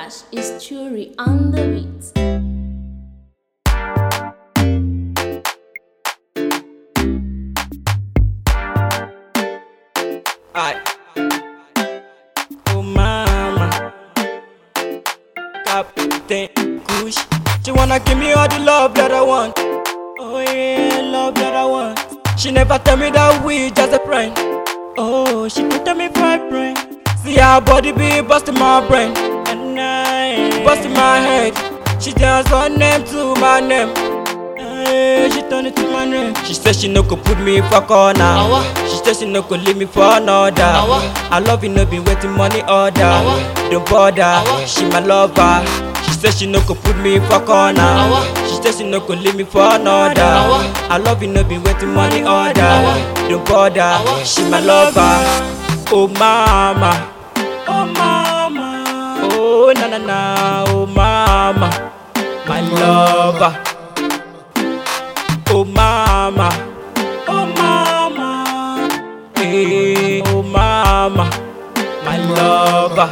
gosh, it's Churi on the beat. Aye. Oh mama, Captain Kush. She wanna give me all the love that I want. Oh yeah, love that I want. She never tell me that we just a friend. Oh, she put me for a friend. See her body be busting my brain, and I busting my head. She just one name to my name. She turn it to my name. She said she no could put me for corner. She said she no could leave me for another. I love you, no be waiting money order. Don't bother, she my lover. She said she no could put me for corner. She said she no could leave me for another. I love you, no be waiting money order. Don't bother, she my lover. Oh mama, oh mama, oh na na na, oh mama, my lover. Oh mama, hey, oh mama, my lover.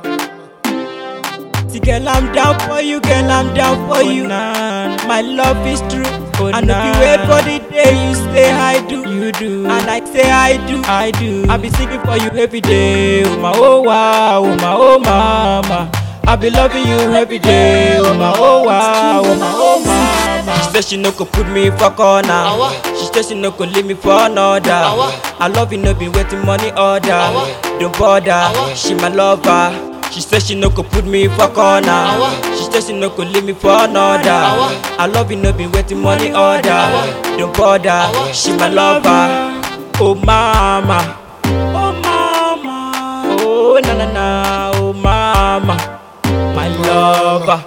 See girl, I'm down for you, girl, I'm down for you. My love is true, and if you wait for the day you say I do, you do, and I say I do, I do. I be singing for you every day, oh my oh wow, oh my oh mama. I be loving you every day, oh my oh wow, oh my oh mama. She said she no could put me for corner. She said she no could leave me for another. I love you, no be waiting money order. Don't bother, she my lover. She said she no could put me for corner. She said she no could leave me for another. I love you, no be waiting money order. Don't bother, she my lover. Oh mama, oh mama, oh na na na, oh mama, my lover.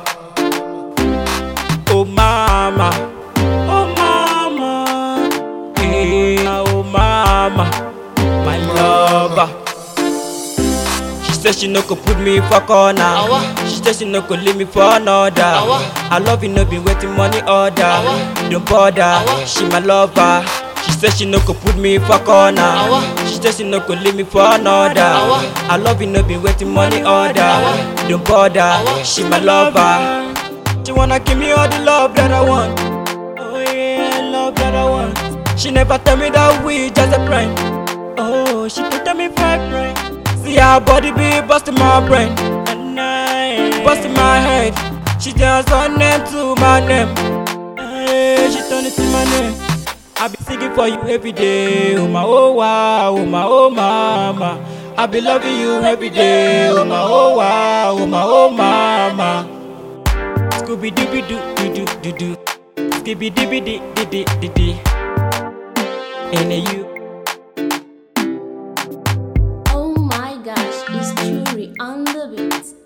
Oh mama, hey, oh mama, my lover. She said she no could put me for corner. She said she no could leave me for another. I love you, no be waiting money order. Don't bother, she my lover. She said she no could put me for corner. She said she no could leave me for another. I love you, no be waiting money order. Don't bother, she my lover. She wanna give me all the love that I want. Oh yeah, love that I want. She never tell me that we just a friend. Oh, she put me for a friend. See her body be busting my brain, and I busting my head. She just one name to my name. She turn it to my name. I be singing for you every day, oh my oh wow, oh my oh mama. I be loving you every day, oh my oh wow, oh my oh mama. Scooby Dooby Doo Doo Doo Doo Doo, Skibby Dibby Dee Dee Dee Dee Dee. And you. Oh my gosh, it's Churi on the beat.